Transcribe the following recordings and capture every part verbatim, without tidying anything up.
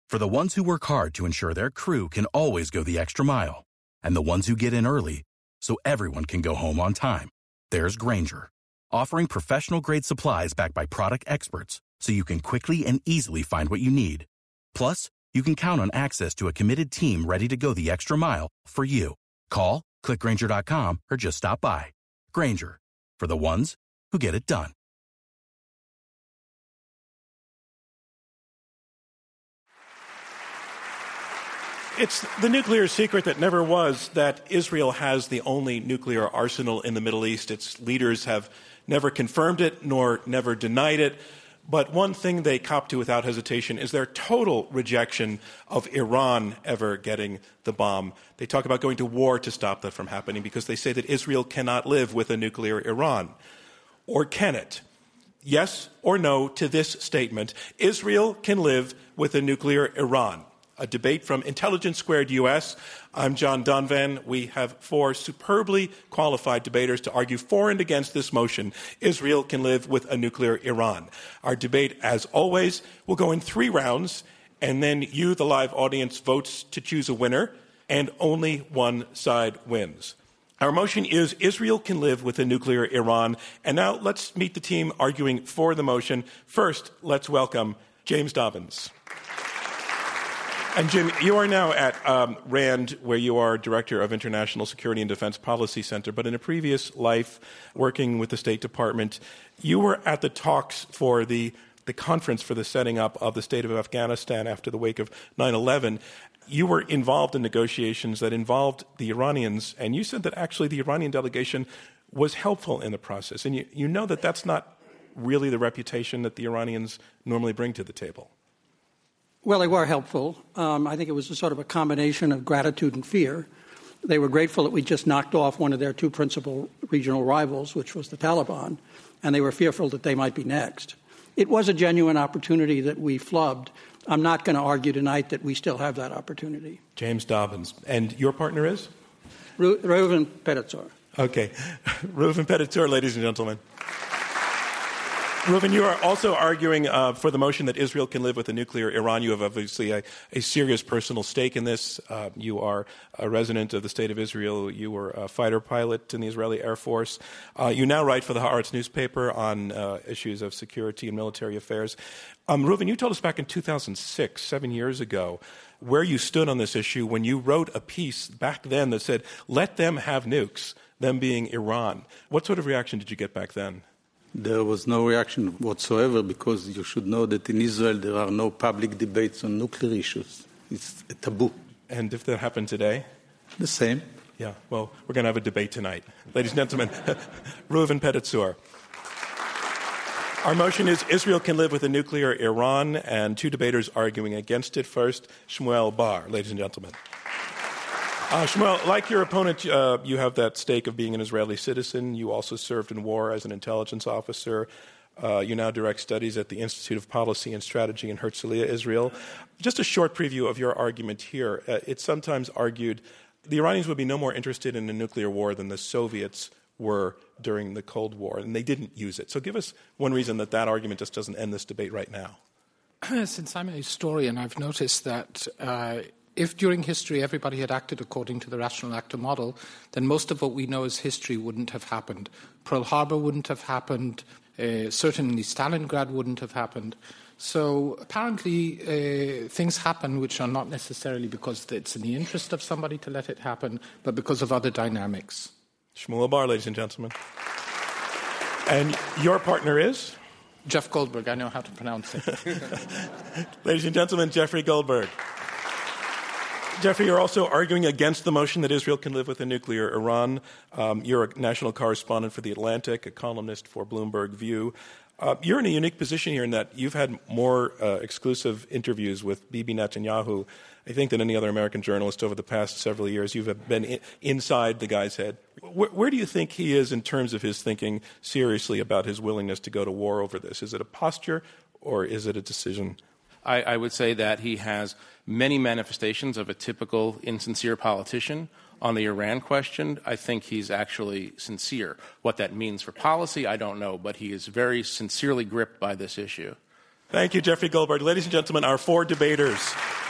For the ones who work hard to ensure their crew can always go the extra mile, and the ones who get in early so everyone can go home on time, there's Grainger, offering professional-grade supplies backed by product experts so you can quickly and easily find what you need. Plus, you can count on access to a committed team ready to go the extra mile for you. Call, click Grainger dot com, or just stop by. Grainger, for the ones who get it done. It's the nuclear secret that never was that Israel has the only nuclear arsenal in the Middle East. Its leaders have never confirmed it nor never denied it. But one thing they cop to without hesitation is their total rejection of Iran ever getting the bomb. They talk about going to war to stop that from happening because they say that Israel cannot live with a nuclear Iran. Or can it? Yes or no to this statement: Israel can live with a nuclear Iran. A debate from Intelligence Squared U S. I'm John Donvan. We have four superbly qualified debaters to argue for and against this motion: Israel can live with a nuclear Iran. Our debate, as always, will go in three rounds, and then you, the live audience, votes to choose a winner, and only one side wins. Our motion is Israel can live with a nuclear Iran. And now let's meet the team arguing for the motion. First, let's welcome James Dobbins. And Jim, you are now at um, RAND, where you are Director of International Security and Defense Policy Center. But in a previous life, working with the State Department, you were at the talks for the, the conference for the setting up of the state of Afghanistan after the wake of nine eleven. You were involved in negotiations that involved the Iranians, and you said that actually the Iranian delegation was helpful in the process. And you, you know that that's not really the reputation that the Iranians normally bring to the table. Well, they were helpful. Um, I think it was a sort of a combination of gratitude and fear. They were grateful that we just knocked off one of their two principal regional rivals, which was the Taliban, and they were fearful that they might be next. It was a genuine opportunity that we flubbed. I'm not going to argue tonight that we still have that opportunity. James Dobbins. And your partner is? Ru- Reuven Pedatzur. Okay. Reuven Pedatzur, ladies and gentlemen. Reuven, you are also arguing uh, for the motion that Israel can live with a nuclear Iran. You have obviously a, a serious personal stake in this. Uh, you are a resident of the State of Israel. You were a fighter pilot in the Israeli Air Force. Uh, you now write for the Haaretz newspaper on uh, issues of security and military affairs. Um, Reuven, you told us back in two thousand six, seven years ago, where you stood on this issue when you wrote a piece back then that said, let them have nukes, them being Iran. What sort of reaction did you get back then? There was no reaction whatsoever, because you should know that in Israel there are no public debates on nuclear issues. It's a taboo. And if that happened today? The same. Yeah, well, we're going to have a debate tonight. Ladies and gentlemen, Reuven Pedatzur. Our motion is Israel can live with a nuclear Iran, and two debaters arguing against it. First, Shmuel Bar, ladies and gentlemen. Uh, Shmuel, like your opponent, uh, you have that stake of being an Israeli citizen. You also served in war as an intelligence officer. Uh, you now direct studies at the Institute of Policy and Strategy in Herzliya, Israel. Just a short preview of your argument here. Uh, it's sometimes argued the Iranians would be no more interested in a nuclear war than the Soviets were during the Cold War, and they didn't use it. So give us one reason that that argument just doesn't end this debate right now. Since I'm a historian, I've noticed that uh, if during history everybody had acted according to the rational actor model, then most of what we know as history wouldn't have happened. Pearl Harbor wouldn't have happened. Uh, certainly Stalingrad wouldn't have happened. So apparently uh, things happen which are not necessarily because it's in the interest of somebody to let it happen, but because of other dynamics. Shmuel Bar, ladies and gentlemen. And your partner is? Jeff Goldberg. I know how to pronounce it. Ladies and gentlemen, Jeffrey Goldberg. Jeffrey, you're also arguing against the motion that Israel can live with a nuclear Iran. Um, you're a national correspondent for The Atlantic, a columnist for Bloomberg View. Uh, you're in a unique position here in that you've had more uh, exclusive interviews with Bibi Netanyahu, I think, than any other American journalist over the past several years. You've been in, inside the guy's head. Where, where do you think he is in terms of his thinking seriously about his willingness to go to war over this? Is it a posture or is it a decision? I, I would say that he has many manifestations of a typical insincere politician. On the Iran question, I think he's actually sincere. What that means for policy, I don't know, but he is very sincerely gripped by this issue. Thank you, Jeffrey Goldberg. Ladies and gentlemen, our four debaters.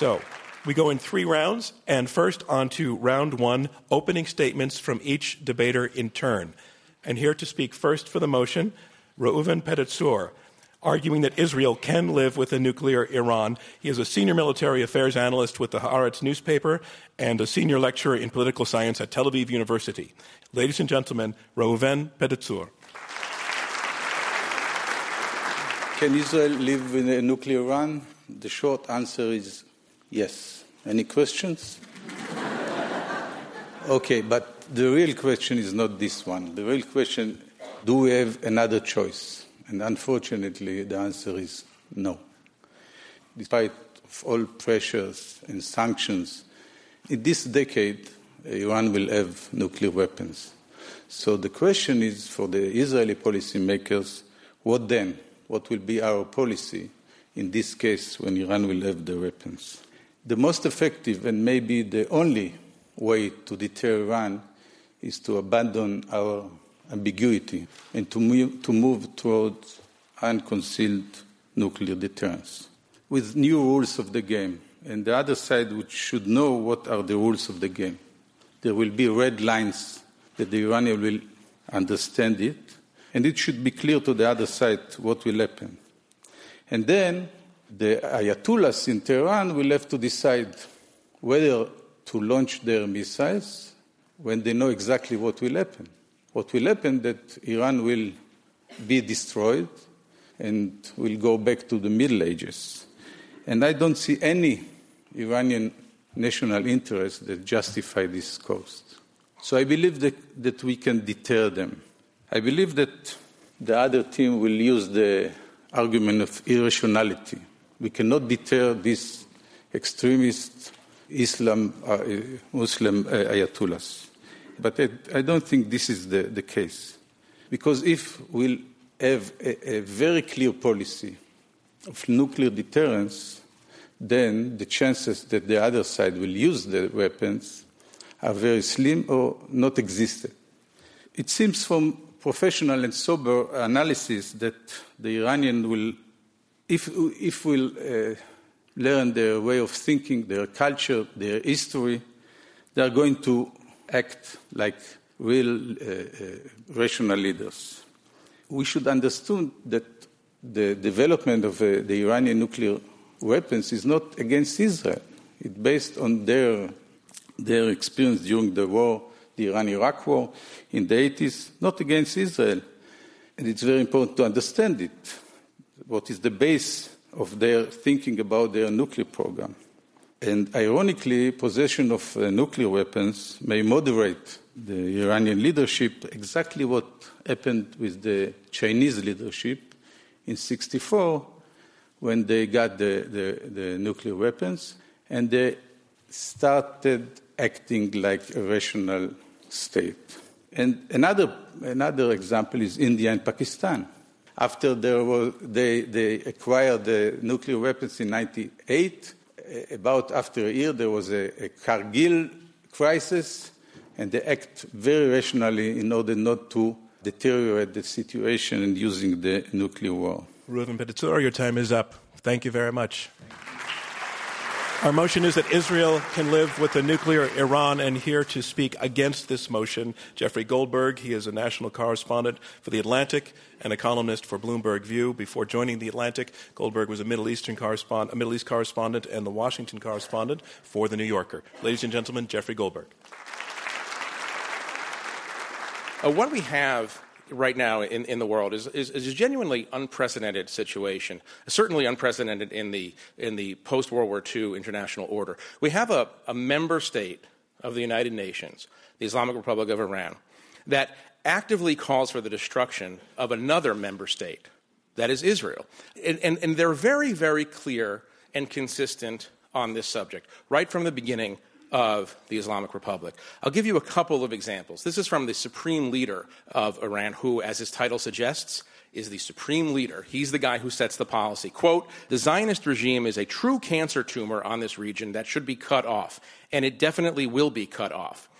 So we go in three rounds, and first on to round one, opening statements from each debater in turn. And here to speak first for the motion, Reuven Pedatzur, arguing that Israel can live with a nuclear Iran. He is a senior military affairs analyst with the Haaretz newspaper and a senior lecturer in political science at Tel Aviv University. Ladies and gentlemen, Reuven Pedatzur. Can Israel live with a nuclear Iran? The short answer is yes. Any questions? Okay, but the real question is not this one. The real question, do we have another choice? And unfortunately, the answer is no. Despite all pressures and sanctions, in this decade, Iran will have nuclear weapons. So the question is for the Israeli policymakers, what then? What will be our policy in this case when Iran will have the weapons? The most effective and maybe the only way to deter Iran is to abandon our ambiguity and to move, to move towards unconcealed nuclear deterrence with new rules of the game. And the other side which should know what are the rules of the game. There will be red lines that the Iranians will understand it, and it should be clear to the other side what will happen. And then the Ayatollahs in Tehran will have to decide whether to launch their missiles when they know exactly what will happen. What will happen that Iran will be destroyed and will go back to the Middle Ages. And I don't see any Iranian national interest that justify this cost. So I believe that, that we can deter them. I believe that the other team will use the argument of irrationality. We cannot deter these extremist Islam, uh, Muslim uh, Ayatollahs. But I, I don't think this is the, the case. Because if we'll have a, a very clear policy of nuclear deterrence, then the chances that the other side will use the weapons are very slim or not existent. It seems from professional and sober analysis that the Iranian will, if, if we'll uh, learn their way of thinking, their culture, their history, they are going to act like real uh, uh, rational leaders. We should understand that the development of uh, the Iranian nuclear weapons is not against Israel. It's based on their, their experience during the war, the Iran-Iraq war in the eighties, not against Israel. And it's very important to understand it, what is the base of their thinking about their nuclear program. And ironically, possession of uh, nuclear weapons may moderate the Iranian leadership, exactly what happened with the Chinese leadership in sixty-four, when they got the, the, the nuclear weapons, and they started acting like a rational state. And another, another example is India and Pakistan. After there was, they, they acquired the nuclear weapons in ninety-eight, about after a year there was a, a Kargil crisis, and they act very rationally in order not to deteriorate the situation and using the nuclear war. Reuven Pedatzur, your time is up. Thank you very much. Our motion is that Israel can live with a nuclear Iran, and here to speak against this motion, Jeffrey Goldberg. He is a national correspondent for The Atlantic and a columnist for Bloomberg View. Before joining The Atlantic, Goldberg was a Middle Eastern correspondent, a Middle East correspondent and the Washington correspondent for The New Yorker. Ladies and gentlemen, Jeffrey Goldberg. Uh, what we have right now in, in the world is, is, is a genuinely unprecedented situation, certainly unprecedented in the, in the post-World War Two international order. We have a, a member state of the United Nations, the Islamic Republic of Iran, that actively calls for the destruction of another member state, that is Israel. And, and, and they're very, very clear and consistent on this subject, right from the beginning of the Islamic Republic. I'll give you a couple of examples. This is from the supreme leader of Iran, who, as his title suggests, is the supreme leader. He's the guy who sets the policy. Quote, "The Zionist regime is a true cancer tumor on this region that should be cut off, and it definitely will be cut off.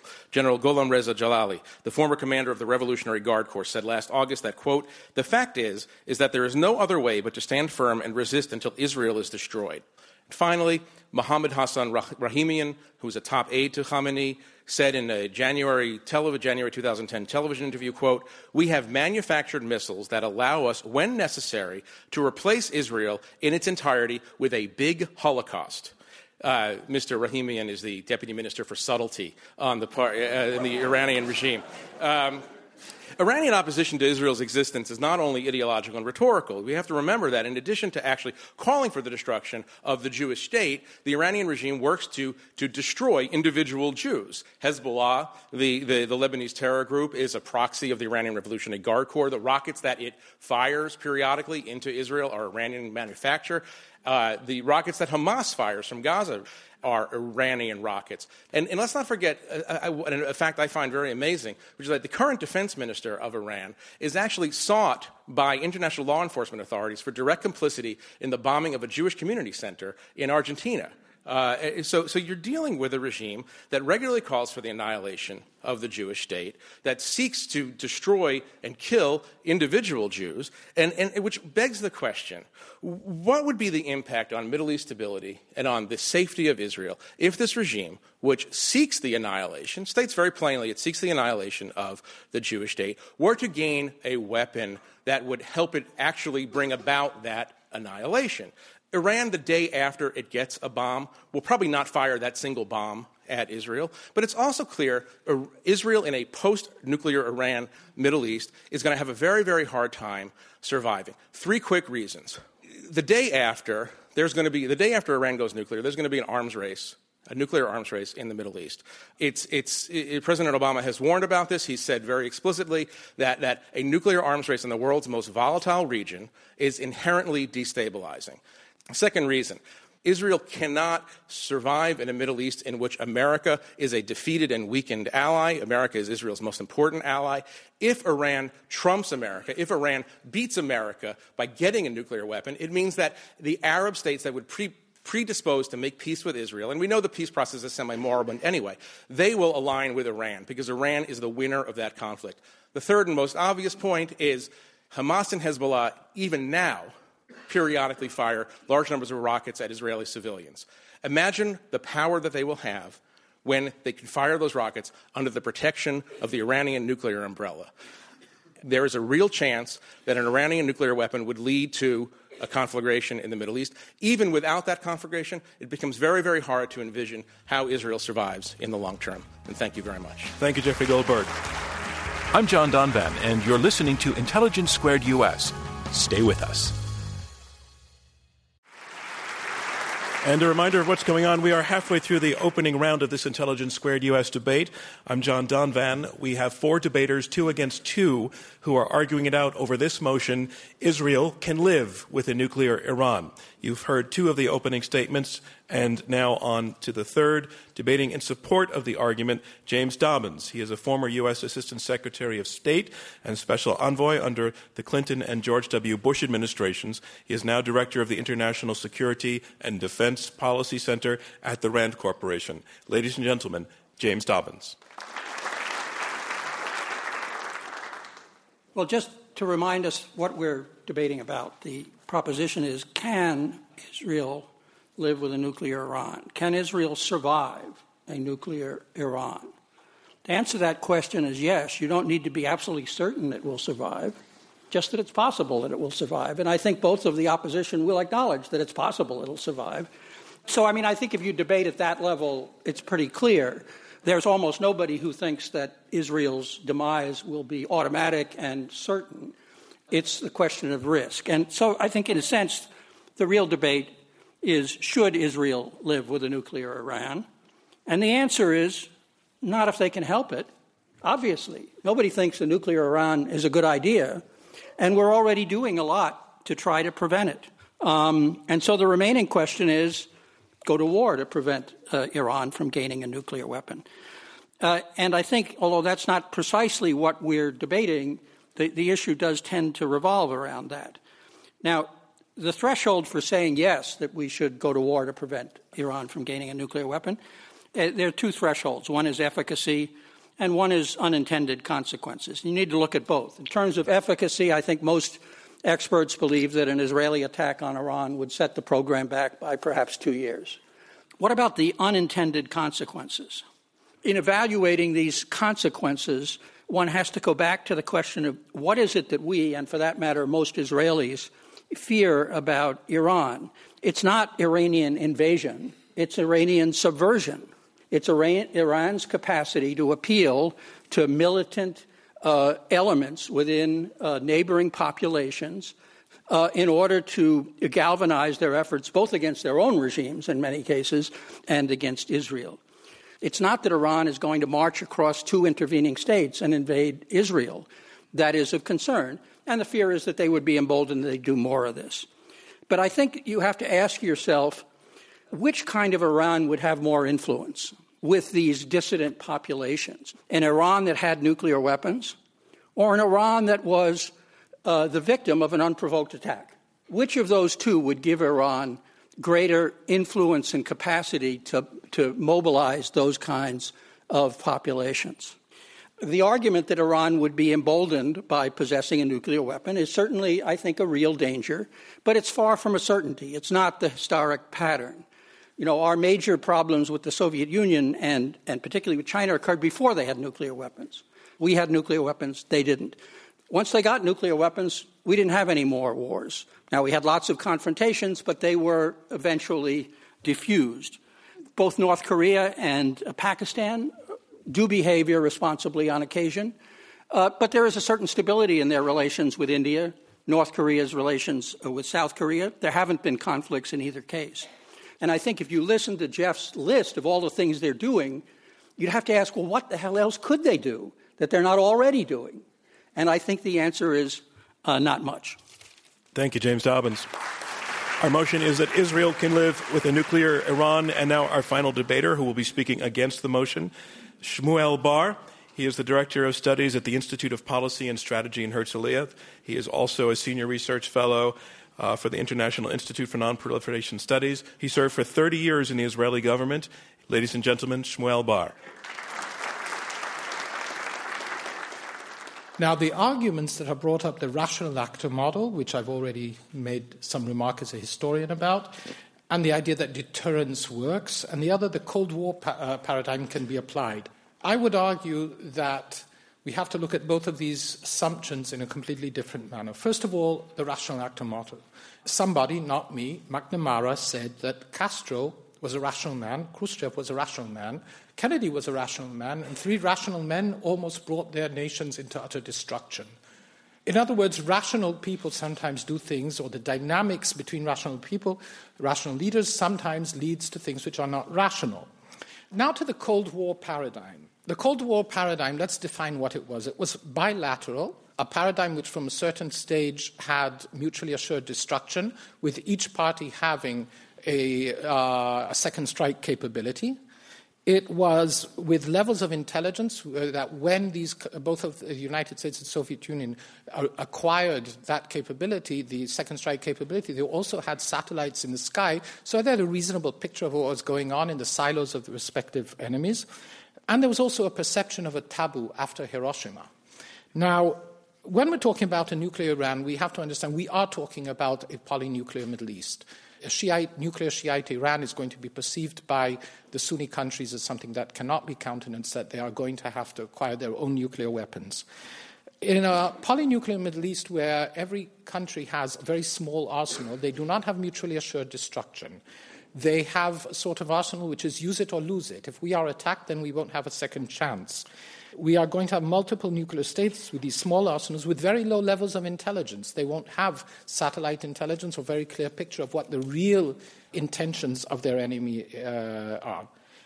General Gholam Reza Jalali, the former commander of the Revolutionary Guard Corps, said last August that, quote, "The fact is, is that there is no other way but to stand firm and resist until Israel is destroyed." And finally, Mohammed Hassan Rahimian, who was a top aide to Khamenei, said in a January, tele- January two thousand ten television interview, quote, "We have manufactured missiles that allow us, when necessary, to replace Israel in its entirety with a big Holocaust." Uh, Mister Rahimian is the deputy minister for subtlety on the par- uh, in the Iranian regime. Um, Iranian opposition to Israel's existence is not only ideological and rhetorical. We have to remember that in addition to actually calling for the destruction of the Jewish state, the Iranian regime works to, to destroy individual Jews. Hezbollah, the, the, the Lebanese terror group, is a proxy of the Iranian Revolutionary Guard Corps. The rockets that it fires periodically into Israel are Iranian manufacture. Uh, the rockets that Hamas fires from Gaza are Iranian rockets. And, and let's not forget a, a, a fact I find very amazing, which is that the current defense minister of Iran is actually sought by international law enforcement authorities for direct complicity in the bombing of a Jewish community center in Argentina. Uh, so, so you're dealing with a regime that regularly calls for the annihilation of the Jewish state, that seeks to destroy and kill individual Jews, and, and which begs the question, what would be the impact on Middle East stability and on the safety of Israel if this regime, which seeks the annihilation, states very plainly it seeks the annihilation of the Jewish state, were to gain a weapon that would help it actually bring about that annihilation? Iran, the day after it gets a bomb, will probably not fire that single bomb at Israel. But it's also clear uh, Israel in a post-nuclear Iran Middle East is going to have a very, very hard time surviving. Three quick reasons. The day after, there's going to be, the day after Iran goes nuclear, there's going to be an arms race, a nuclear arms race in the Middle East. It's, it's, it, President Obama has warned about this. He said very explicitly that, that a nuclear arms race in the world's most volatile region is inherently destabilizing. Second reason, Israel cannot survive in a Middle East in which America is a defeated and weakened ally. America is Israel's most important ally. If Iran trumps America, if Iran beats America by getting a nuclear weapon, it means that the Arab states that would pre- predisposed to make peace with Israel, and we know the peace process is semi-moribund anyway, they will align with Iran because Iran is the winner of that conflict. The third and most obvious point is Hamas and Hezbollah, even now, periodically fire large numbers of rockets at Israeli civilians. Imagine the power that they will have when they can fire those rockets under the protection of the Iranian nuclear umbrella. There is a real chance that an Iranian nuclear weapon would lead to a conflagration in the Middle East. Even without that conflagration, it becomes very, very hard to envision how Israel survives in the long term. And thank you very much. Thank you, Jeffrey Goldberg. I'm John Donvan, and you're listening to Intelligence Squared U S. Stay with us. And a reminder of what's going on. We are halfway through the opening round of this Intelligence Squared U S debate. I'm John Donvan. We have four debaters, two against two, who are arguing it out over this motion: Israel can live with a nuclear Iran. You've heard two of the opening statements, and now on to the third. Debating in support of the argument, James Dobbins. He is a former U S Assistant Secretary of State and Special Envoy under the Clinton and George W. Bush administrations. He is now Director of the International Security and Defense Policy Center at the RAND Corporation. Ladies and gentlemen, James Dobbins. Well, just to remind us what we're debating about, the proposition is, can Israel live with a nuclear Iran? Can Israel survive a nuclear Iran? The answer to that question is yes. You don't need to be absolutely certain it will survive, just that it's possible that it will survive. And I think both of the opposition will acknowledge that it's possible it'll survive. So, I mean, I think if you debate at that level, it's pretty clear. There's almost nobody who thinks that Israel's demise will be automatic and certain. It's the question of risk. And so I think, in a sense, the real debate is, should Israel live with a nuclear Iran? And the answer is, not if they can help it, obviously. Nobody thinks a nuclear Iran is a good idea, and we're already doing a lot to try to prevent it. Um, and so the remaining question is, go to war to prevent uh, Iran from gaining a nuclear weapon. Uh, and I think, although that's not precisely what we're debating, the, the issue does tend to revolve around that. Now, the threshold for saying yes, that we should go to war to prevent Iran from gaining a nuclear weapon, There are two thresholds. One is efficacy, and one is unintended consequences. You need to look at both. In terms of efficacy, I think most experts believe that an Israeli attack on Iran would set the program back by perhaps two years. What about the unintended consequences? In evaluating these consequences, one has to go back to the question of what is it that we, and for that matter, most Israelis, fear about Iran. It's not Iranian invasion. It's Iranian subversion. It's Iran, Iran's capacity to appeal to militant uh, elements within uh, neighboring populations uh, in order to galvanize their efforts both against their own regimes in many cases and against Israel. It's not that Iran is going to march across two intervening states and invade Israel. That is of concern. And the fear is that they would be emboldened that they do more of this. But I think you have to ask yourself, which kind of Iran would have more influence with these dissident populations? An Iran that had nuclear weapons, or an Iran that was uh, the victim of an unprovoked attack? Which of those two would give Iran greater influence and capacity to, to mobilize those kinds of populations? The argument that Iran would be emboldened by possessing a nuclear weapon is certainly, I think, a real danger, but it's far from a certainty. It's not the historic pattern. You know, our major problems with the Soviet Union and, and particularly with China occurred before they had nuclear weapons. We had nuclear weapons, they didn't. Once they got nuclear weapons, we didn't have any more wars. Now, we had lots of confrontations, but they were eventually diffused. Both North Korea and uh, Pakistan do behave irresponsibly on occasion, uh, but there is a certain stability in their relations with India, North Korea's relations uh, with South Korea. There haven't been conflicts in either case. And I think if you listen to Jeff's list of all the things they're doing, you'd have to ask, well, what the hell else could they do that they're not already doing? And I think the answer is uh, not much. Thank you, James Dobbins. Our motion is that Israel can live with a nuclear Iran. And now our final debater who will be speaking against the motion, Shmuel Bar. He is the Director of Studies at the Institute of Policy and Strategy in Herzliya. He is also a Senior Research Fellow uh, for the International Institute for Nonproliferation Studies. He served for thirty years in the Israeli government. Ladies and gentlemen, Shmuel Bar. Now, the arguments that have brought up the rational actor model, which I've already made some remark as a historian about, and the idea that deterrence works, and the other, the Cold War pa- uh, paradigm can be applied. I would argue that we have to look at both of these assumptions in a completely different manner. First of all, the rational actor model. Somebody, not me, McNamara, said that Castro was a rational man, Khrushchev was a rational man, Kennedy was a rational man, and three rational men almost brought their nations into utter destruction. In other words, rational people sometimes do things, or the dynamics between rational people, rational leaders, sometimes leads to things which are not rational. Now to the Cold War paradigm. The Cold War paradigm, let's define what it was. It was bilateral, a paradigm which from a certain stage had mutually assured destruction, with each party having a, uh, a second strike capability. It was with levels of intelligence uh, that when these, both of the United States and Soviet Union uh, acquired that capability, the second strike capability, they also had satellites in the sky, so they had a reasonable picture of what was going on in the silos of the respective enemies. And there was also a perception of a taboo after Hiroshima. Now, when we're talking about a nuclear Iran, we have to understand we are talking about a polynuclear Middle East. A Shiite, nuclear Shiite Iran is going to be perceived by the Sunni countries as something that cannot be countenanced, that they are going to have to acquire their own nuclear weapons. In a polynuclear Middle East where every country has a very small arsenal, they do not have mutually assured destruction. They have a sort of arsenal which is use it or lose it. If we are attacked, then we won't have a second chance. We are going to have multiple nuclear states with these small arsenals with very low levels of intelligence. They won't have satellite intelligence or very clear picture of what the real intentions of their enemy uh, are.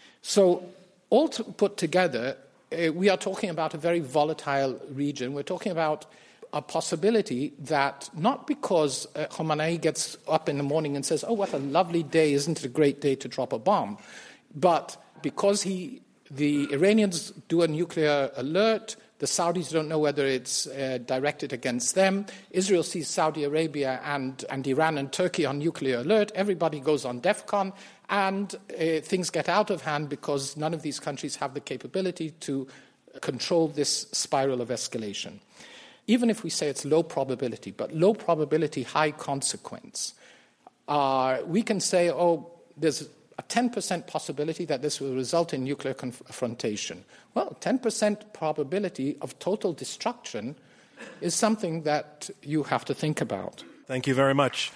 So all to put together, uh, we are talking about a very volatile region. We're talking about a possibility that not because uh, Khamenei gets up in the morning and says, oh, what a lovely day, isn't it a great day to drop a bomb, but because he the Iranians do a nuclear alert, The Saudis don't know whether it's uh, directed against them. Israel sees Saudi Arabia and, and Iran and Turkey on nuclear alert. Everybody goes on DEFCON, and uh, things get out of hand because none of these countries have the capability to control this spiral of escalation. Even if we say it's low probability, but low probability, high consequence, uh, we can say, oh, there's a ten percent possibility that this will result in nuclear confrontation. Well, ten percent probability of total destruction is something that you have to think about. Thank you very much.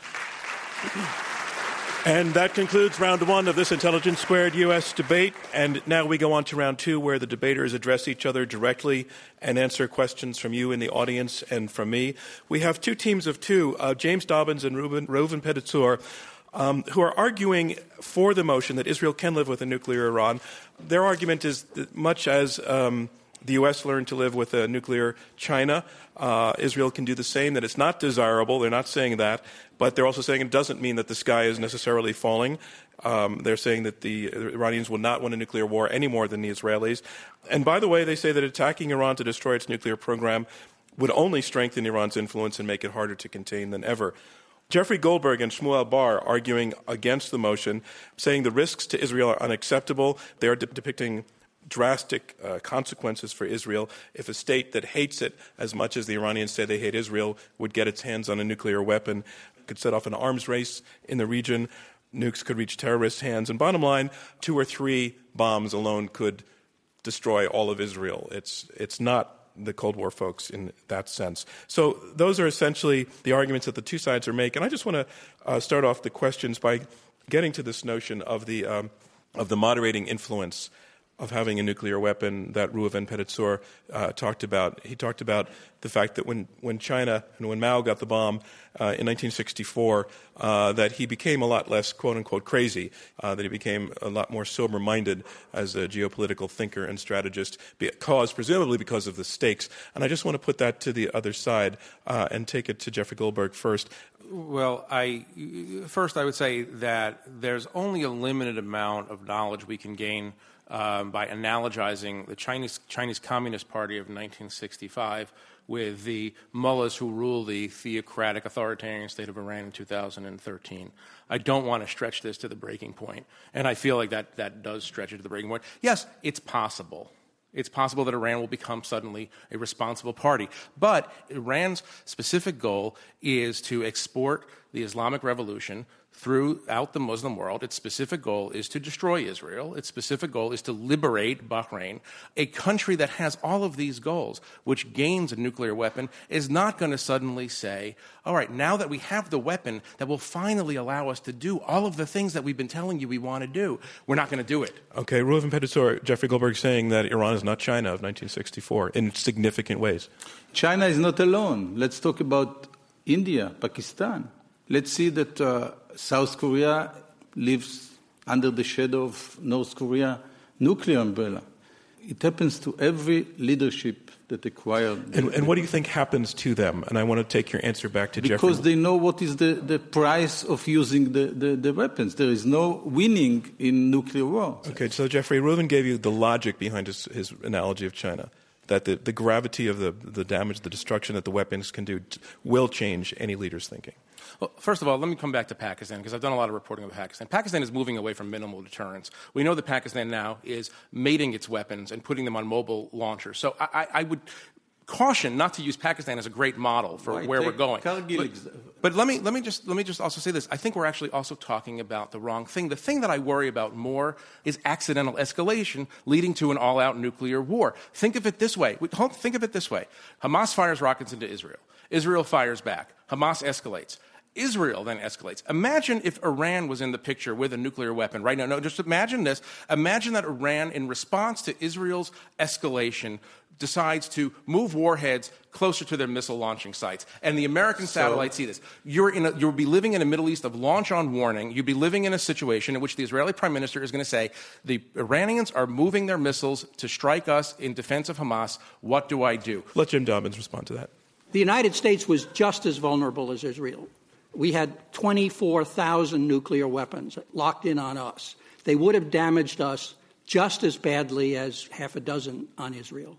And that concludes round one of this Intelligence Squared U S debate. And now we go on to round two, where the debaters address each other directly and answer questions from you in the audience and from me. We have two teams of two, uh, James Dobbins and Reuven, Reuven Pedatzur, um, who are arguing for the motion that Israel can live with a nuclear Iran. Their argument is that much as um, the U S learned to live with a nuclear China, uh, Israel can do the same, that it's not desirable. They're not saying that, but they're also saying it doesn't mean that the sky is necessarily falling. Um, they're saying that the Iranians will not win a nuclear war any more than the Israelis. And by the way, they say that attacking Iran to destroy its nuclear program would only strengthen Iran's influence and make it harder to contain than ever. Jeffrey Goldberg and Shmuel Bar arguing against the motion, saying the risks to Israel are unacceptable. They are de- depicting drastic uh, consequences for Israel if a state that hates it as much as the Iranians say they hate Israel would get its hands on a nuclear weapon. It could set off an arms race in the region. Nukes could reach terrorists' hands. And bottom line, two or three bombs alone could destroy all of Israel. It's, it's not the Cold War folks in that sense. So those are essentially the arguments that the two sides are making. And I just want to uh, start off the questions by getting to this notion of the, um, of the moderating influence of having a nuclear weapon that Reuven Pedatzur uh, talked about. He talked about the fact that when, when China and when Mao got the bomb uh, in nineteen sixty-four, uh, that he became a lot less, quote-unquote, crazy, uh, that he became a lot more sober-minded as a geopolitical thinker and strategist, because, presumably because of the stakes. And I just want to put that to the other side uh, and take it to Jeffrey Goldberg first. Well, I, first I would say that there's only a limited amount of knowledge we can gain Um, by analogizing the Chinese, Chinese Communist Party of nineteen sixty-five with the mullahs who rule the theocratic authoritarian state of Iran in two thousand thirteen. I don't want to stretch this to the breaking point, and I feel like that, that does stretch it to the breaking point. Yes, it's possible. It's possible that Iran will become suddenly a responsible party. But Iran's specific goal is to export the Islamic Revolution throughout the Muslim world. Its specific goal is to destroy Israel. Its specific goal is to liberate Bahrain. A country that has all of these goals, which gains a nuclear weapon, is not going to suddenly say, all right, now that we have the weapon that will finally allow us to do all of the things that we've been telling you we want to do, we're not going to do it. Okay, Reuven Pedatzur, Jeffrey Goldberg saying that Iran is not China of nineteen sixty-four in significant ways. China is not alone. Let's talk about India, Pakistan. Let's see that uh, South Korea lives under the shadow of North Korea nuclear umbrella. It happens to every leadership that acquired. And, and what do you think happens to them? And I want to take your answer back to because Jeffrey. Because they know what is the, the price of using the, the, the weapons. There is no winning in nuclear war. Okay, so Jeffrey, Reuven gave you the logic behind his, his analogy of China, that the, the gravity of the, the damage, the destruction that the weapons can do t- will change any leader's thinking. Well, first of all, let me come back to Pakistan, because I've done a lot of reporting on Pakistan. Pakistan is moving away from minimal deterrence. We know that Pakistan now is mating its weapons and putting them on mobile launchers. So I, I, I would caution not to use Pakistan as a great model for Why where we're going. But, but let me let me just let me just also say this. I think we're actually also talking about the wrong thing. The thing that I worry about more is accidental escalation leading to an all-out nuclear war. Think of it this way. Think of it this way. Hamas fires rockets into Israel. Israel fires back. Hamas escalates. Israel then escalates. Imagine if Iran was in the picture with a nuclear weapon right now. No, just imagine this. Imagine that Iran, in response to Israel's escalation, decides to move warheads closer to their missile launching sites. And the American so, satellites see this. You're in a, you'll be living in a Middle East of launch on warning. You'll be living in a situation in which the Israeli prime minister is going to say, the Iranians are moving their missiles to strike us in defense of Hamas. What do I do? Let Jim Dobbins respond to that. The United States was just as vulnerable as Israel. We had twenty-four thousand nuclear weapons locked in on us. They would have damaged us just as badly as half a dozen on Israel.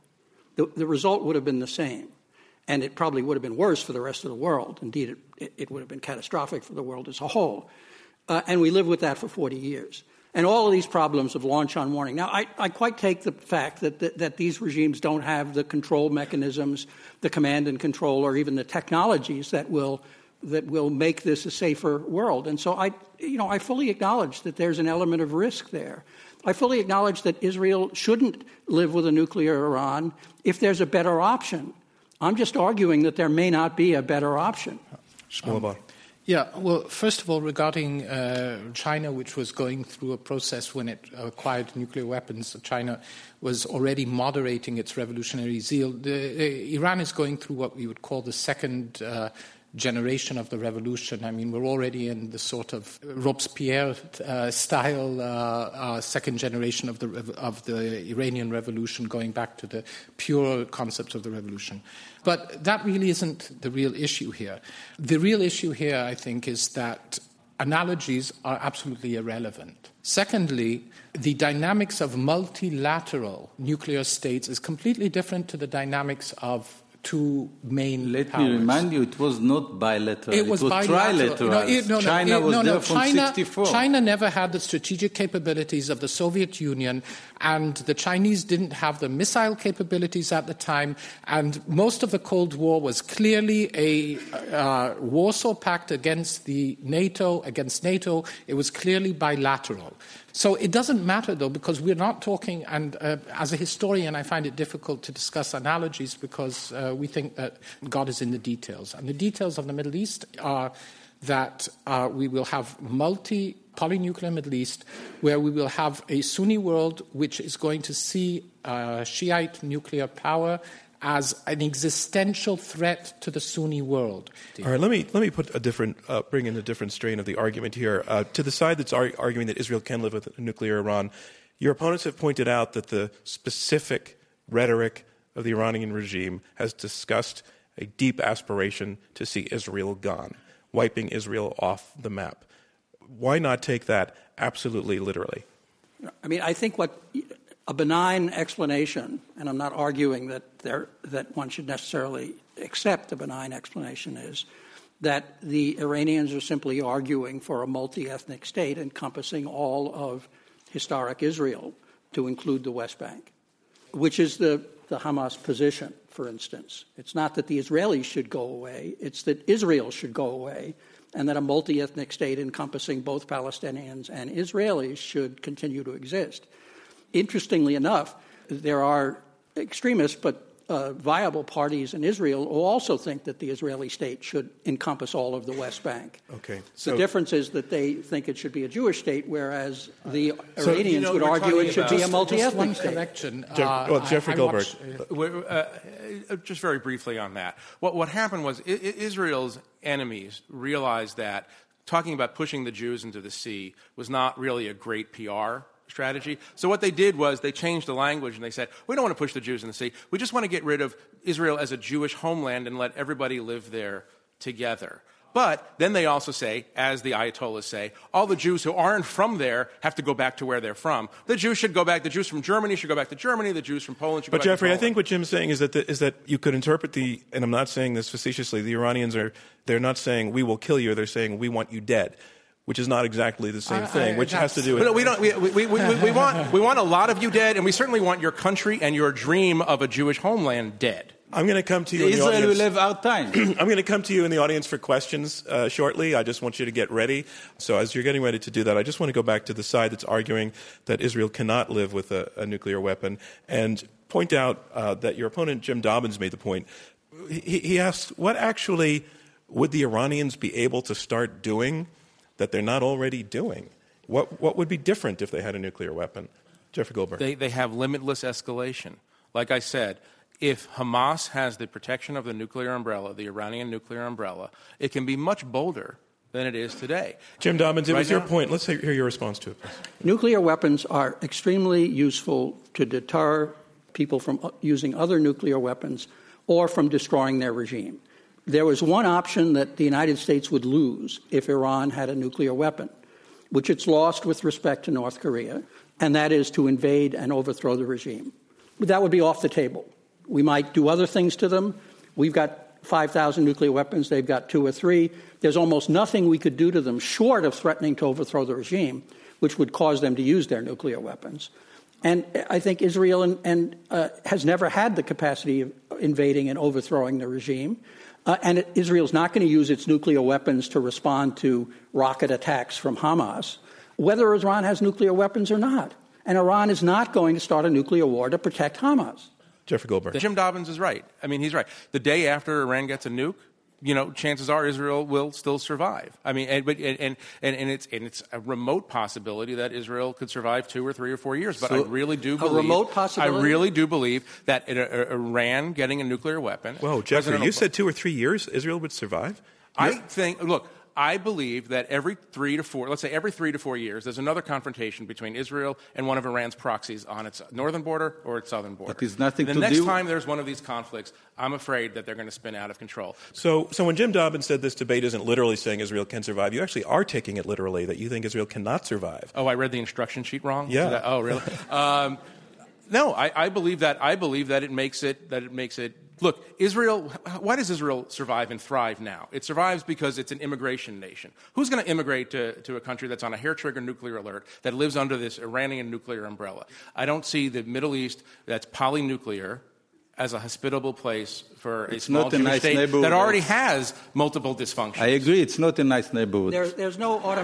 the, the result would have been the same. And it probably would have been worse for the rest of the world. Indeed, it, it would have been catastrophic for the world as a whole. Uh, and we lived with that for forty years. And all of these problems of launch on warning. Now, I, I quite take the fact that, that, that these regimes don't have the control mechanisms, the command and control, or even the technologies that will that will make this a safer world. And so I, you know, I fully acknowledge that there's an element of risk there. I fully acknowledge that Israel shouldn't live with a nuclear Iran if there's a better option. I'm just arguing that there may not be a better option. Um, yeah, well, first of all, regarding uh, China, which was going through a process when it acquired nuclear weapons, China was already moderating its revolutionary zeal. The, uh, Iran is going through what we would call the second uh, generation of the revolution. I mean, we're already in the sort of Robespierre uh, style uh, uh, second generation of the of the Iranian revolution, going back to the pure concepts of the revolution. But that really isn't the real issue here. The real issue here, I think, is that analogies are absolutely irrelevant. Secondly, the dynamics of multilateral nuclear states is completely different to the dynamics of two main Let powers. me remind you, it was not bilateral. It was, it was bilateral. trilateral. No, it, no, no, China it, was no, no. there from China, sixty-four. China never had the strategic capabilities of the Soviet Union, and the Chinese didn't have the missile capabilities at the time, and most of the Cold War was clearly a uh, Warsaw Pact against the NATO, against NATO. It was clearly bilateral. So it doesn't matter, though, because we're not talking, and uh, as a historian, I find it difficult to discuss analogies because uh, we think that God is in the details. And the details of the Middle East are that uh, we will have multi polynuclear Middle East, where we will have a Sunni world which is going to see uh, Shiite nuclear power as an existential threat to the Sunni world. All right, let me let me put a different, uh, bring in a different strain of the argument here. Uh, to the side that's ar- arguing that Israel can live with a nuclear Iran, your opponents have pointed out that the specific rhetoric of the Iranian regime has discussed a deep aspiration to see Israel gone, wiping Israel off the map. Why not take that absolutely literally? I mean, I think what a benign explanation, and I'm not arguing that there, that one should necessarily accept a benign explanation, is that the Iranians are simply arguing for a multi-ethnic state encompassing all of historic Israel to include the West Bank, which is the, the Hamas position, for instance. It's not that the Israelis should go away, it's that Israel should go away, and that a multi-ethnic state encompassing both Palestinians and Israelis should continue to exist. Interestingly enough, there are extremists but uh, viable parties in Israel who also think that the Israeli state should encompass all of the West Bank. Okay. So the difference is that they think it should be a Jewish state, whereas the so, Iranians you know, would argue it should be a multi-ethnic just state. one correction. Jeff, uh, well, Jeffrey I, I Goldberg. watch, uh, Uh, just very briefly on that. What, what happened was I- I Israel's enemies realized that talking about pushing the Jews into the sea was not really a great P R strategy. So what they did was they changed the language and they said, we don't want to push the Jews in the sea. We just want to get rid of Israel as a Jewish homeland and let everybody live there together. But then they also say, as the Ayatollahs say, all the Jews who aren't from there have to go back to where they're from. The Jews should go back. The Jews from Germany should go back to Germany. The Jews from Poland should but go back Jeffrey, to I Poland. think what Jim's saying is that the, is that you could interpret the, and I'm not saying this facetiously, the Iranians are, they're not saying we will kill you, they're saying we want you dead, which is not exactly the same I- thing, I- which has to do with... But no, we, don't, we, we, we, we, we, want, we want a lot of you dead, and we certainly want your country and your dream of a Jewish homeland dead. I'm going to come to you in the Israel audience. will have our time. I'm going to come to you in the audience for questions uh, shortly. I just want you to get ready. So as you're getting ready to do that, I just want to go back to the side that's arguing that Israel cannot live with a, a nuclear weapon and point out uh, that your opponent, Jim Dobbins, made the point. He, he asked, what actually would the Iranians be able to start doing that they're not already doing? What, what would be different if they had a nuclear weapon? Jeffrey Goldberg. They, they have limitless escalation. Like I said, if Hamas has the protection of the nuclear umbrella, the Iranian nuclear umbrella, it can be much bolder than it is today. Jim Dobbins, it Right was your now? point. Let's hear your response to it, please. Nuclear weapons are extremely useful to deter people from using other nuclear weapons or from destroying their regime. There was one option that the United States would lose if Iran had a nuclear weapon, which it's lost with respect to North Korea, and that is to invade and overthrow the regime. That would be off the table. We might do other things to them. We've got five thousand nuclear weapons. They've got two or three. There's almost nothing we could do to them short of threatening to overthrow the regime, which would cause them to use their nuclear weapons. And I think Israel and, and, uh, has never had the capacity of invading and overthrowing the regime. Uh, and it, Israel's not going to use its nuclear weapons to respond to rocket attacks from Hamas, whether Iran has nuclear weapons or not. And Iran is not going to start a nuclear war to protect Hamas. Jeffrey Goldberg. Jim Dobbins is right. I mean, he's right. The day after Iran gets a nuke, you know, chances are Israel will still survive. I mean, and, but, and, and, and, it's, and it's a remote possibility that Israel could survive two or three or four years. But so I really do believe... A remote possibility? I really do believe that Iran getting a nuclear weapon... Whoa, Jeffrey, President you said two or three years Israel would survive? I think... Look... I believe that every three to four, let's say every three to four years, there's another confrontation between Israel and one of Iran's proxies on its northern border or its southern border. But it's nothing the to next do... time there's one of these conflicts, I'm afraid that they're going to spin out of control. So, so when Jim Dobbins said this debate isn't literally saying Israel can survive, you actually are taking it literally, that you think Israel cannot survive. Oh, I read the instruction sheet wrong? Yeah. That, oh, really? um, no, I, I believe that. I believe that it makes it. That it makes it. Look, Israel, why does Israel survive and thrive now? It survives because it's an immigration nation. Who's going to immigrate to, to a country that's on a hair-trigger nuclear alert, that lives under this Iranian nuclear umbrella? I don't see the Middle East that's polynuclear as a hospitable place for a it's small not a Jewish nice state neighborhood. that already has multiple dysfunctions. I agree. It's not a nice neighborhood. There, there's no autom-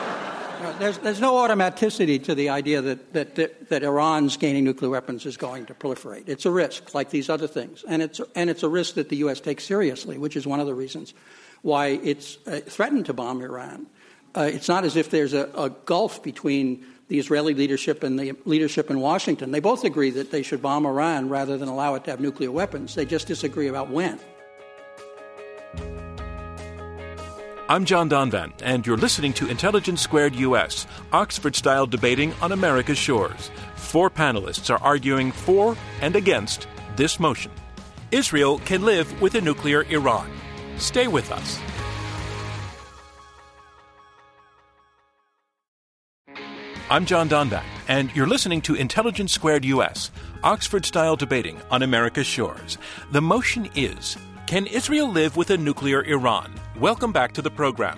no, there's, there's no automaticity to the idea that, that, that, that Iran's gaining nuclear weapons is going to proliferate. It's a risk, like these other things. And it's, and it's a risk that the U S takes seriously, which is one of the reasons why it's uh, threatened to bomb Iran. Uh, it's not as if there's a, a gulf between the Israeli leadership and the leadership in Washington. They both agree that they should bomb Iran rather than allow it to have nuclear weapons. They just disagree about when. I'm John Donvan, and you're listening to Intelligence Squared U S, Oxford-style debating on America's shores. Four panelists are arguing for and against this motion. Israel can live with a nuclear Iran. Stay with us. I'm John Donvan, and you're listening to Intelligence Squared U S, Oxford-style debating on America's shores. The motion is, can Israel live with a nuclear Iran? Welcome back to the program.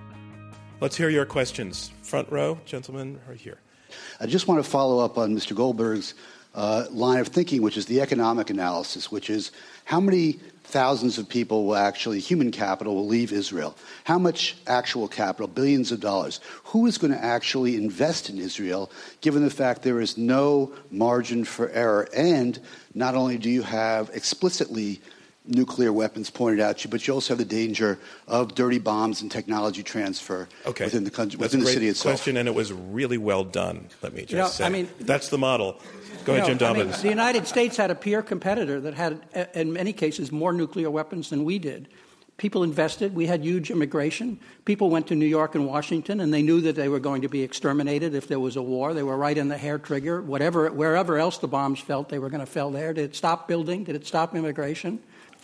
Let's hear your questions. Front row, gentlemen, right here. I just want to follow up on Mister Goldberg's uh, line of thinking, which is the economic analysis, which is how many thousands of people will actually, human capital, will leave Israel? How much actual capital, billions of dollars? Who is going to actually invest in Israel, given the fact there is no margin for error? And not only do you have explicitly nuclear weapons pointed at you, but you also have the danger of dirty bombs and technology transfer okay. within the country, That's within a the great city itself. Question, and it was really well done. Let me just you know, say, I mean, that's the model. Go ahead, know, Jim Dobbins. I mean, the United States had a peer competitor that had, in many cases, more nuclear weapons than we did. People invested. We had huge immigration. People went to New York and Washington, and they knew that they were going to be exterminated if there was a war. They were right in the hair trigger. Whatever, wherever else the bombs felt, they were going to fall there. Did it stop building? Did it stop immigration?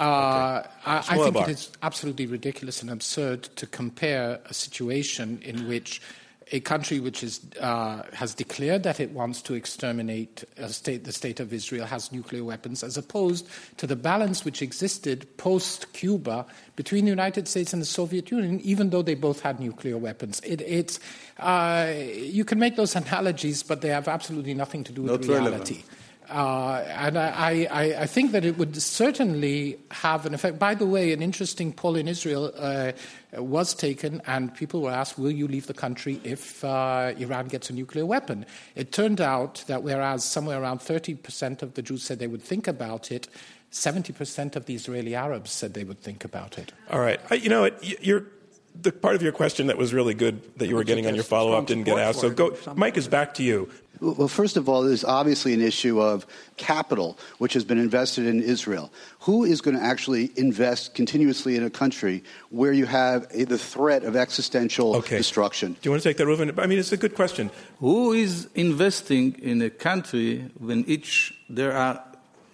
Uh, okay. I, I think it is absolutely ridiculous and absurd to compare a situation in which a country which is, uh, has declared that it wants to exterminate a state, the state of Israel, has nuclear weapons, as opposed to the balance which existed post-Cuba between the United States and the Soviet Union, even though they both had nuclear weapons. It, it's, uh, you can make those analogies, but they have absolutely nothing to do with Not reality. relevant. Uh, and I, I, I think that it would certainly have an effect. By the way, an interesting poll in Israel uh, was taken, and people were asked, will you leave the country if uh, Iran gets a nuclear weapon? It turned out that whereas somewhere around thirty percent of the Jews said they would think about it, seventy percent of the Israeli Arabs said they would think about it. All right. I, you know, it, you're, the part of your question that was really good that you were getting on your follow-up didn't get asked. So go, Mike is back to you. Well, first of all, there's obviously an issue of capital, which has been invested in Israel. Who is going to actually invest continuously in a country where you have a, the threat of existential okay. destruction? Do you want to take that, Reuven? I mean, it's a good question. Who is investing in a country when each there are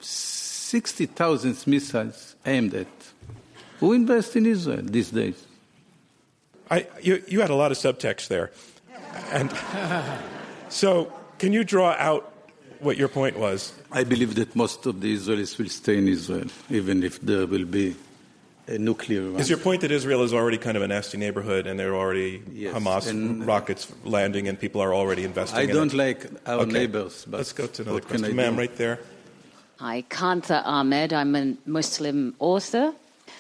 sixty thousand missiles aimed at? Who invests in Israel these days? I, you, you had a lot of subtext there. And so... Can you draw out what your point was. I believe that most of the Israelis will stay in Israel, even if there will be a nuclear Iran. Is your point that Israel is already kind of a nasty neighborhood and there are already yes. Hamas and rockets landing and people are already investing I in it? I don't like our okay. neighbors. But let's go to another what can question. I Ma'am, do? right there. Hi, Kantha Ahmed. I'm a Muslim author.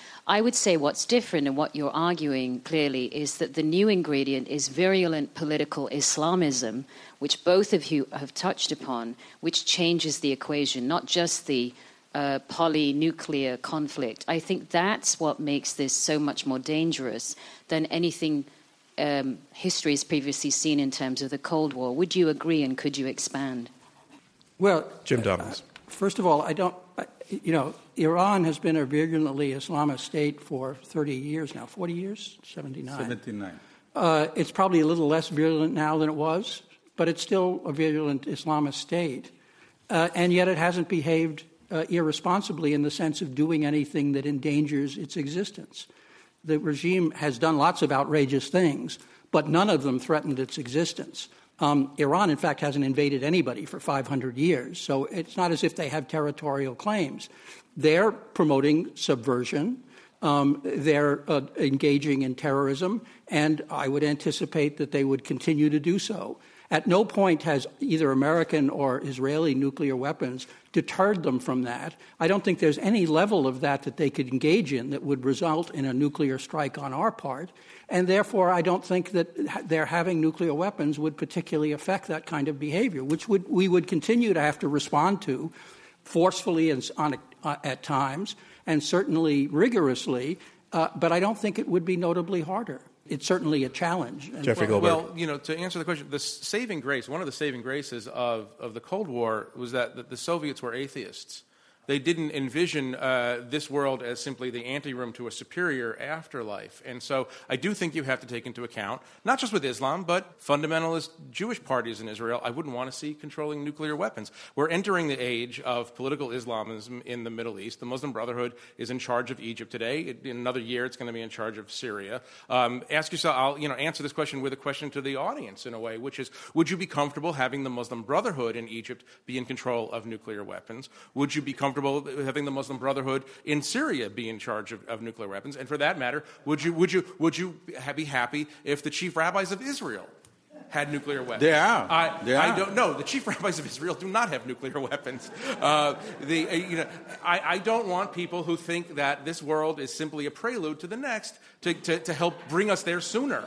I would say what's different and what you're arguing clearly is that the new ingredient is virulent political Islamism, which both of you have touched upon, which changes the equation, not just the uh, polynuclear conflict. I think that's what makes this so much more dangerous than anything um, history has previously seen in terms of the Cold War. Would you agree, and could you expand? Well, Jim Dobbins. Uh, first of all, I don't, you know, Iran has been a virulently Islamist state for thirty years now, forty years, seventy-nine. seventy-nine. Uh, it's probably a little less virulent now than it was, but it's still a virulent Islamist state. Uh, and yet it hasn't behaved uh, irresponsibly in the sense of doing anything that endangers its existence. The regime has done lots of outrageous things, but none of them threatened its existence. Um, Iran, in fact, hasn't invaded anybody for five hundred years, so it's not as if they have territorial claims. They're promoting subversion. Um, they're uh, engaging in terrorism, and I would anticipate that they would continue to do so. At no point has either American or Israeli nuclear weapons deterred them from that. I don't think there's any level of that that they could engage in that would result in a nuclear strike on our part. And therefore, I don't think that their having nuclear weapons would particularly affect that kind of behavior, which would we would continue to have to respond to forcefully and on, uh, at times, and certainly rigorously. Uh, but I don't think it would be notably harder. It's certainly a challenge. Jeffrey well, Goldberg. Well, you know, to answer the question, the saving grace, one of the saving graces of, of the Cold War was that the, the Soviets were atheists. They didn't envision uh, this world as simply the anteroom to a superior afterlife. And so I do think you have to take into account, not just with Islam, but fundamentalist Jewish parties in Israel. I wouldn't want to see controlling nuclear weapons. We're entering the age of political Islamism in the Middle East. The Muslim Brotherhood is in charge of Egypt today. In another year, it's going to be in charge of Syria. Um, ask yourself, I'll you know, answer this question with a question to the audience in a way, which is, would you be comfortable having the Muslim Brotherhood in Egypt be in control of nuclear weapons? Would you be comfortable having the Muslim Brotherhood in Syria be in charge of, of nuclear weapons? And for that matter, would you would you would you be happy if the chief rabbis of Israel had nuclear weapons? They are. I, they I are. don't know. The chief rabbis of Israel do not have nuclear weapons. Uh, the uh, you know, I, I don't want people who think that this world is simply a prelude to the next to, to, to help bring us there sooner.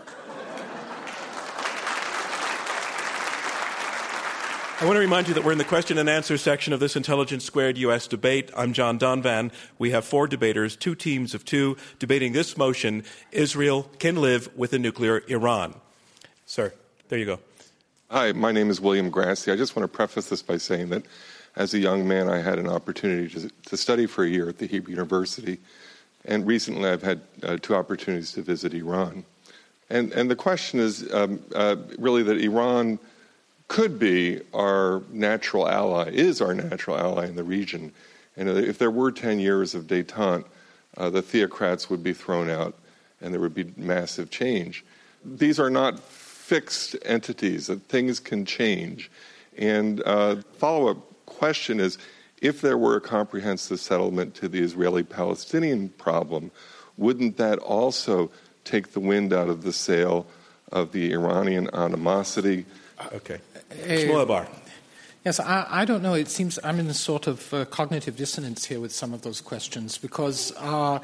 I want to remind you that we're in the question and answer section of this Intelligence Squared U S debate. I'm John Donvan. We have four debaters, two teams of two, debating this motion: Israel can live with a nuclear Iran. Sir, there you go. Hi, my name is William Grassi. I just want to preface this by saying that as a young man, I had an opportunity to, to study for a year at the Hebrew University. And recently, I've had uh, two opportunities to visit Iran. And, and the question is um, uh, really that Iran could be our natural ally, is our natural ally in the region. And if there were ten years of détente, uh, the theocrats would be thrown out and there would be massive change. These are not fixed entities, that things can change. And uh, the follow-up question is, if there were a comprehensive settlement to the Israeli-Palestinian problem, wouldn't that also take the wind out of the sail of the Iranian animosity? Okay. Uh, Bar. Yes, I, I don't know. It seems I'm in a sort of uh, cognitive dissonance here with some of those questions because uh,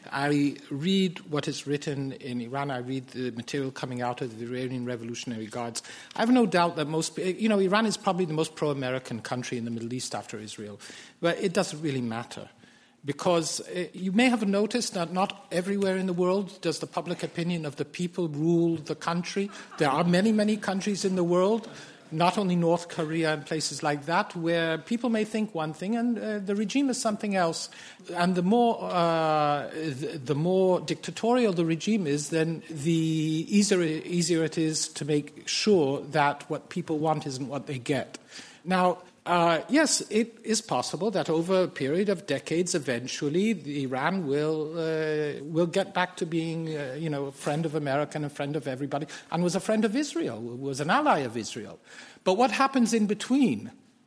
I read what is written in Iran. I read the material coming out of the Iranian Revolutionary Guards. I have no doubt that most, you know, Iran is probably the most pro-American country in the Middle East after Israel, but it doesn't really matter. Because uh, you may have noticed that not everywhere in the world does the public opinion of the people rule the country. There are many, many countries in the world, not only North Korea and places like that, where people may think one thing and uh, the regime is something else. And the more uh, the, the more dictatorial the regime is, then the easier, easier it is to make sure that what people want isn't what they get. Now, Uh, yes, it is possible that over a period of decades, eventually, Iran will uh, will get back to being, uh, you know, a friend of America and a friend of everybody, and was a friend of Israel, was an ally of Israel. But what happens in between?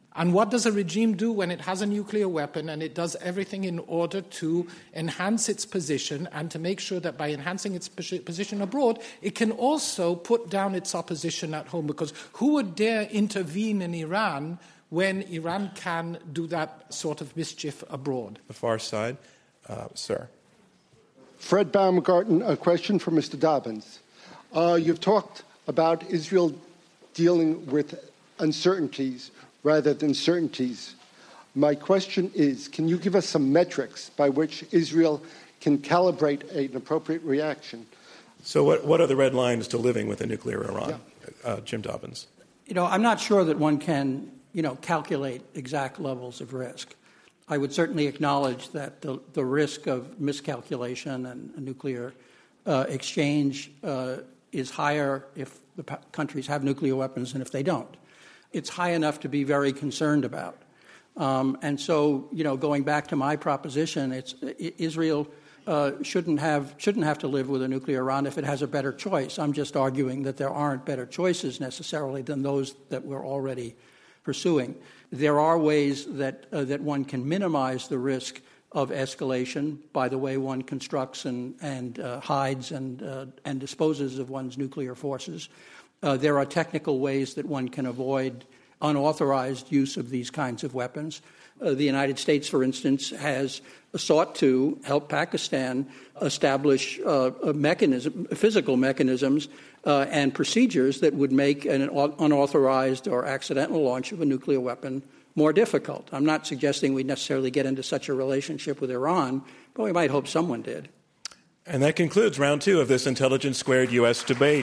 And what does a regime do when it has a nuclear weapon and it does everything in order to enhance its position and to make sure that by enhancing its position abroad, it can also put down its opposition at home? Because who would dare intervene in Iran when Iran can do that sort of mischief abroad? The far side. Uh, sir. Fred Baumgarten, a question for Mister Dobbins. Uh, you've talked about Israel dealing with uncertainties rather than certainties. My question is, can you give us some metrics by which Israel can calibrate an appropriate reaction? So what, what are the red lines to living with a nuclear Iran? Yeah. Uh, Jim Dobbins. You know, I'm not sure that one can, you know, calculate exact levels of risk. I would certainly acknowledge that the, the risk of miscalculation and a nuclear uh, exchange uh, is higher if the p- countries have nuclear weapons than if they don't. It's high enough to be very concerned about. Um, and so, you know, going back to my proposition, it's it, Israel uh, shouldn't have shouldn't have to live with a nuclear Iran if it has a better choice. I'm just arguing that there aren't better choices necessarily than those that we're already pursuing. There are ways that uh, that one can minimize the risk of escalation by the way one constructs and and uh, hides and uh, and disposes of one's nuclear forces. Uh, there are technical ways that one can avoid unauthorized use of these kinds of weapons. Uh, the United States, for instance, has sought to help Pakistan establish uh, a mechanism, physical mechanisms uh, and procedures that would make an unauthorized or accidental launch of a nuclear weapon more difficult. I'm not suggesting we necessarily get into such a relationship with Iran, but we might hope someone did. And that concludes round two of this Intelligence Squared U S debate,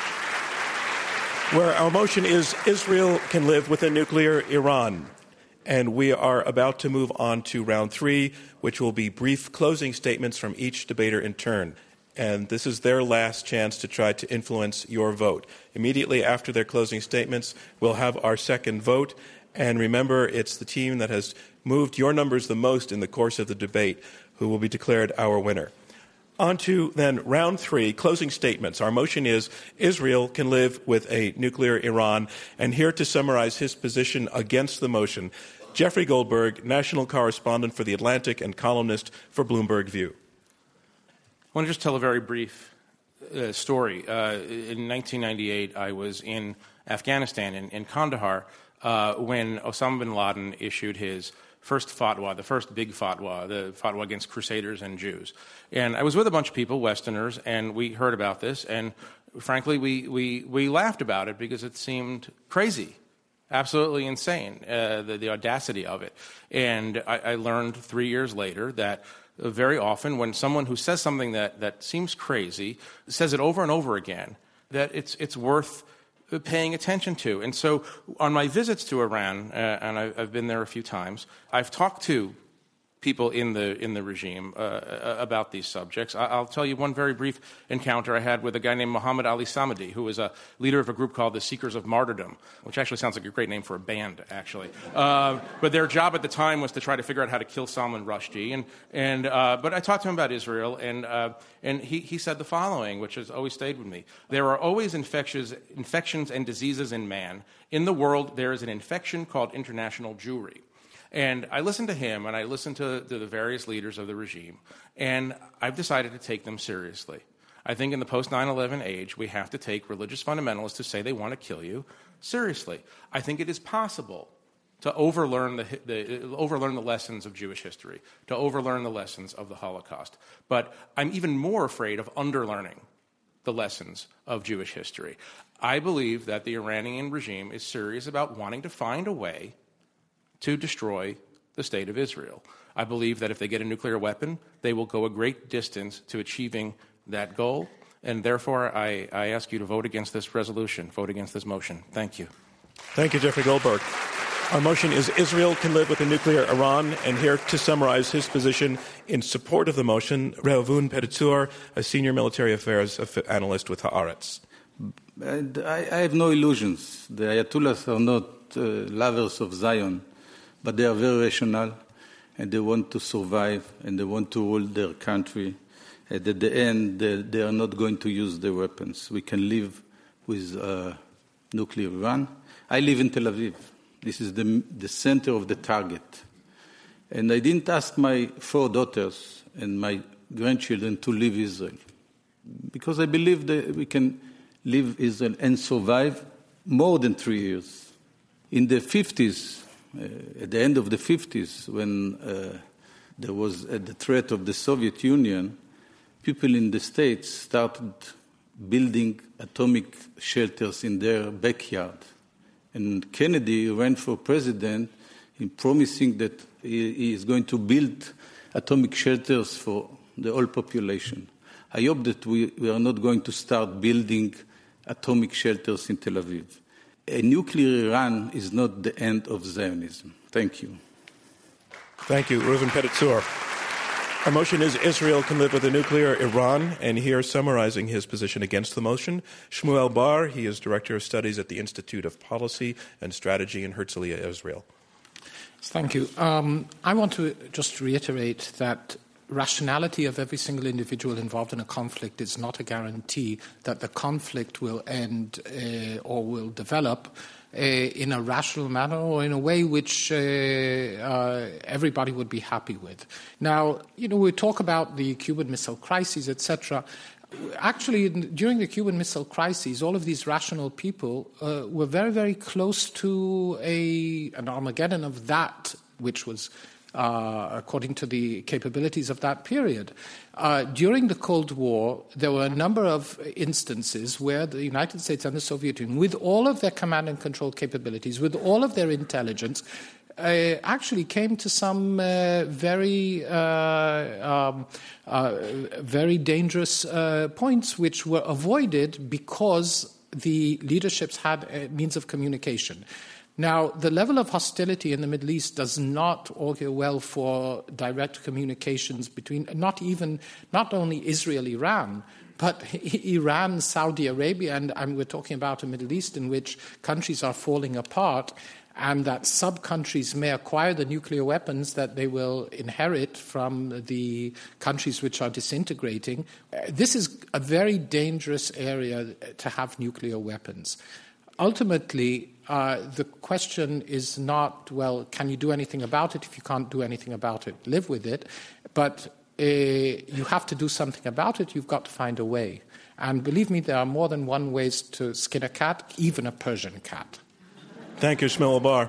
where our motion is Israel can live with a nuclear Iran. And we are about to move on to round three, which will be brief closing statements from each debater in turn. And this is their last chance to try to influence your vote. Immediately after their closing statements, we'll have our second vote. And remember, it's the team that has moved your numbers the most in the course of the debate who will be declared our winner. On to then round three, closing statements. Our motion is Israel can live with a nuclear Iran. And here to summarize his position against the motion, Jeffrey Goldberg, national correspondent for The Atlantic and columnist for Bloomberg View. I want to just tell a very brief uh, story. Uh, in nineteen ninety-eight, I was in Afghanistan, in, in Kandahar, uh, when Osama bin Laden issued his first fatwa, the first big fatwa, the fatwa against crusaders and Jews. And I was with a bunch of people, Westerners, and we heard about this, and frankly, we, we, we laughed about it because it seemed crazy, absolutely insane, uh, the, the audacity of it. And I, I learned three years later that uh, very often when someone who says something that, that seems crazy says it over and over again, that it's, it's worth paying attention to. And so on my visits to Iran, uh, and I, I've been there a few times, I've talked to people in the in the regime uh, about these subjects. I, I'll tell you one very brief encounter I had with a guy named Muhammad Ali Samadi, who was a leader of a group called the Seekers of Martyrdom, which actually sounds like a great name for a band, actually. Uh, but their job at the time was to try to figure out how to kill Salman Rushdie. And and uh, but I talked to him about Israel, and uh, and he he said the following, which has always stayed with me: there are always infectious infections and diseases in man. In the world, there is an infection called international Jewry. And I listened to him, and I listened to, to the various leaders of the regime, and I've decided to take them seriously. I think in the post nine eleven age, we have to take religious fundamentalists who say they want to kill you seriously. I think it is possible to overlearn the, the, overlearn the lessons of Jewish history, to overlearn the lessons of the Holocaust. But I'm even more afraid of underlearning the lessons of Jewish history. I believe that the Iranian regime is serious about wanting to find a way to destroy the state of Israel. I believe that if they get a nuclear weapon, they will go a great distance to achieving that goal. And therefore, I, I ask you to vote against this resolution, vote against this motion. Thank you. Thank you, Jeffrey Goldberg. Our motion is Israel can live with a nuclear Iran. And here to summarize his position in support of the motion, Reuven Pedatzur, a senior military affairs analyst with Haaretz. I, I have no illusions. The Ayatollahs are not uh, lovers of Zion, but they are very rational, and they want to survive, and they want to rule their country. And at the end, they, they are not going to use their weapons. We can live with uh, nuclear Iran. I live in Tel Aviv. This is the, the center of the target. And I didn't ask my four daughters and my grandchildren to leave Israel, because I believe that we can leave Israel and survive more than three years. In the fifties, uh, at the end of the fifties, when uh, there was uh, the threat of the Soviet Union, people in the States started building atomic shelters in their backyard. And Kennedy ran for president in promising that he is going to build atomic shelters for the whole population. I hope that we, we are not going to start building atomic shelters in Tel Aviv. A nuclear Iran is not the end of Zionism. Thank you. Thank you, Reuven Pedatzur. Our motion is Israel can live with a nuclear Iran, and here summarizing his position against the motion, Shmuel Bar. He is Director of Studies at the Institute of Policy and Strategy in Herzliya, Israel. Thank you. Um, I want to just reiterate that rationality of every single individual involved in a conflict is not a guarantee that the conflict will end uh, or will develop uh, in a rational manner or in a way which uh, uh, everybody would be happy with. Now, you know, we talk about the Cuban Missile Crisis, et cetera. Actually, during the Cuban Missile Crisis, all of these rational people uh, were very, very close to a, an Armageddon of that, which was Uh, according to the capabilities of that period. Uh, during the Cold War, there were a number of instances where the United States and the Soviet Union, with all of their command and control capabilities, with all of their intelligence, uh, actually came to some uh, very, uh, um, uh, very dangerous uh, points which were avoided because the leaderships had a means of communication. Now, the level of hostility in the Middle East does not augur well for direct communications between, not even, not only Israel, Iran, but Iran, Saudi Arabia, and, and we're talking about a Middle East in which countries are falling apart, and that sub-countries may acquire the nuclear weapons that they will inherit from the countries which are disintegrating. This is a very dangerous area to have nuclear weapons. Ultimately, uh, the question is not, well, can you do anything about it? If you can't do anything about it, live with it. But uh, you have to do something about it. You've got to find a way. And believe me, there are more than one ways to skin a cat, even a Persian cat. Thank you, Shmuel Bar.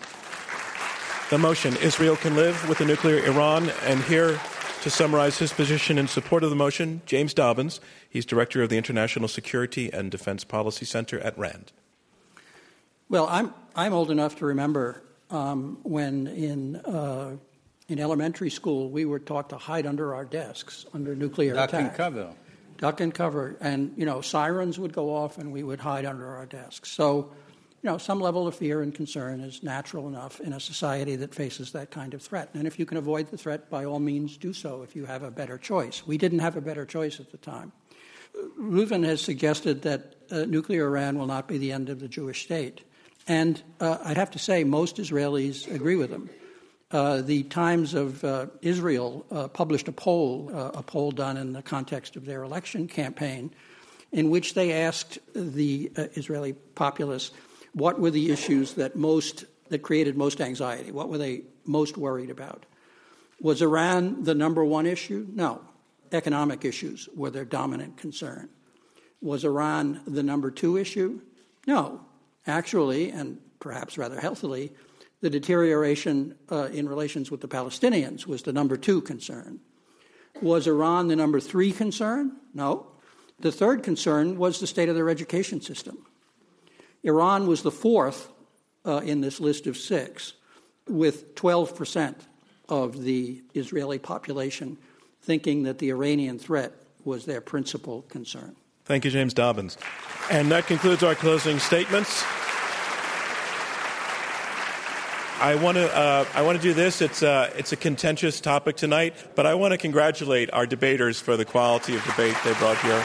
The motion, Israel can live with a nuclear Iran. And here to summarize his position in support of the motion, James Dobbins. He's Director of the International Security and Defense Policy Center at RAND. Well, I'm I'm old enough to remember um, when in uh, in elementary school we were taught to hide under our desks under nuclear Duck attack. and cover. Duck and cover, and you know sirens would go off, and we would hide under our desks. So, you know, some level of fear and concern is natural enough in a society that faces that kind of threat. And if you can avoid the threat, by all means, do so. If you have a better choice, we didn't have a better choice at the time. Reuven has suggested that uh, nuclear Iran will not be the end of the Jewish state. And uh, I'd have to say most Israelis agree with him. Uh, the Times of uh, Israel uh, published a poll, uh, a poll done in the context of their election campaign, in which they asked the uh, Israeli populace what were the issues that most that created most anxiety. What were they most worried about? Was Iran the number one issue? No. Economic issues were their dominant concern. Was Iran the number two issue? No. Actually, and perhaps rather healthily, the deterioration uh, in relations with the Palestinians was the number two concern. Was Iran the number three concern? No. The third concern was the state of their education system. Iran was the fourth uh, in this list of six, with twelve percent of the Israeli population thinking that the Iranian threat was their principal concern. Thank you, James Dobbins. And that concludes our closing statements. I want to uh, I want to do this. It's uh, it's a contentious topic tonight, but I want to congratulate our debaters for the quality of debate they brought here.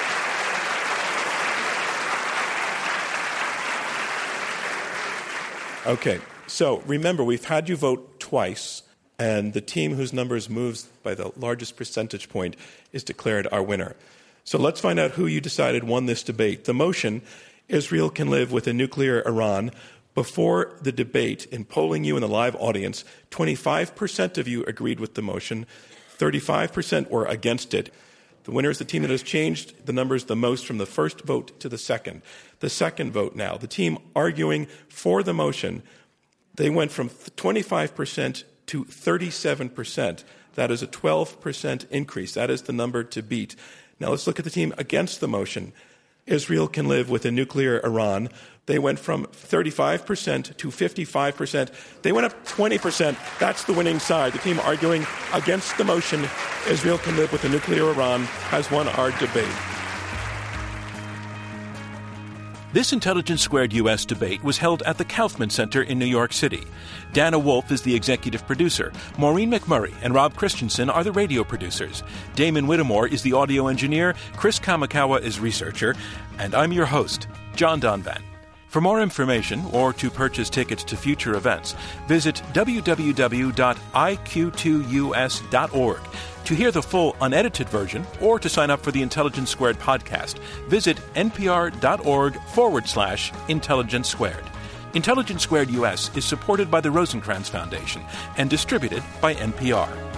Okay, so remember, we've had you vote twice, and the team whose numbers moves by the largest percentage point is declared our winner. So let's find out who you decided won this debate. The motion, Israel can live with a nuclear Iran, Before the debate, in polling you in the live audience, twenty-five percent of you agreed with the motion, thirty-five percent were against it. The winner is the team that has changed the numbers the most from the first vote to the second. The second vote now, the team arguing for the motion, they went from twenty-five percent to thirty-seven percent. That is a twelve percent increase. That is the number to beat. Now let's look at the team against the motion. Israel can live with a nuclear Iran. They went from thirty-five percent to fifty-five percent. They went up twenty percent. That's the winning side. The team arguing against the motion, Israel can live with a nuclear Iran, has won our debate. This Intelligence Squared U S debate was held at the Kaufman Center in New York City. Dana Wolf is the executive producer. Maureen McMurray and Rob Christensen are the radio producers. Damon Whittemore is the audio engineer. Chris Kamikawa is researcher. And I'm your host, John Donvan. For more information or to purchase tickets to future events, visit w w w dot i q two u s dot org. To hear the full unedited version or to sign up for the Intelligence Squared podcast, visit npr.org forward slash Intelligence Squared. Intelligence Squared U S is supported by the Rosencrantz Foundation and distributed by N P R.